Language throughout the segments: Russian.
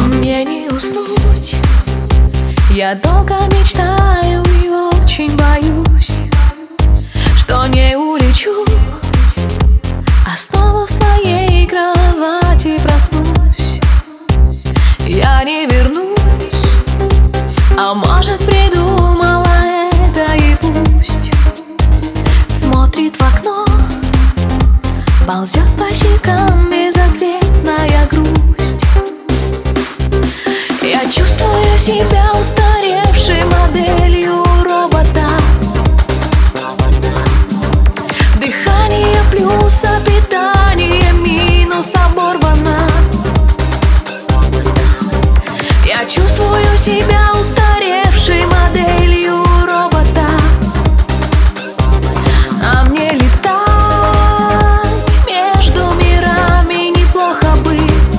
Мне не уснуть, я долго мечтаю и очень боюсь, что не улечу, а снова в своей кровати проснусь. Я не вернусь, а может придумала это и пусть. Смотрит в окно, ползет по щекам безответная грусть. Я чувствую себя устаревшей моделью робота. Дыхание плюс, а питание минус оборвано. Я чувствую себя устаревшей моделью робота. А мне летать между мирами неплохо бы.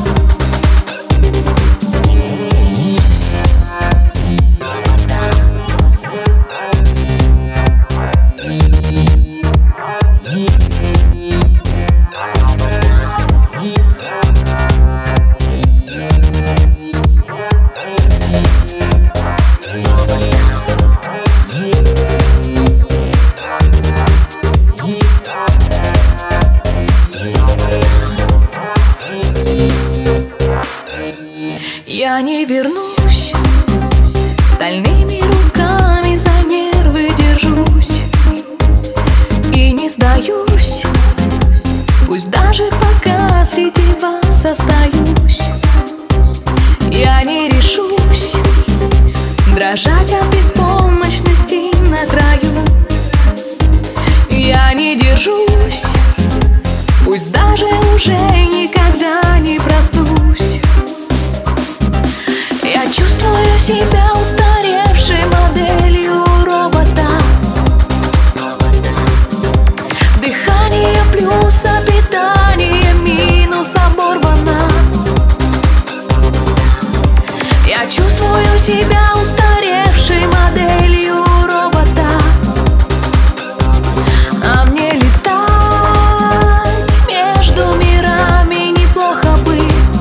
Я не вернусь, стальными руками за нервы держусь и не сдаюсь, пусть даже пока среди вас остаюсь. Я не решусь дрожать от беспомощности на краю. Я не держусь, пусть даже уже никогда не проснусь. Я чувствую себя устаревшей моделью робота. Дыхание плюс, а питание минус оборвано. Я чувствую себя устаревшей моделью робота. А мне летать между мирами неплохо бы.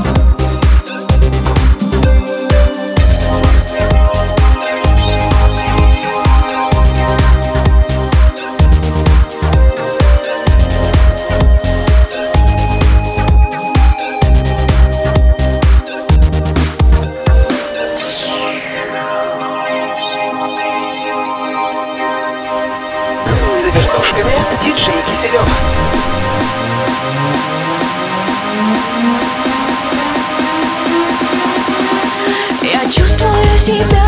За вертушками диджей Киселев. Я чувствую себя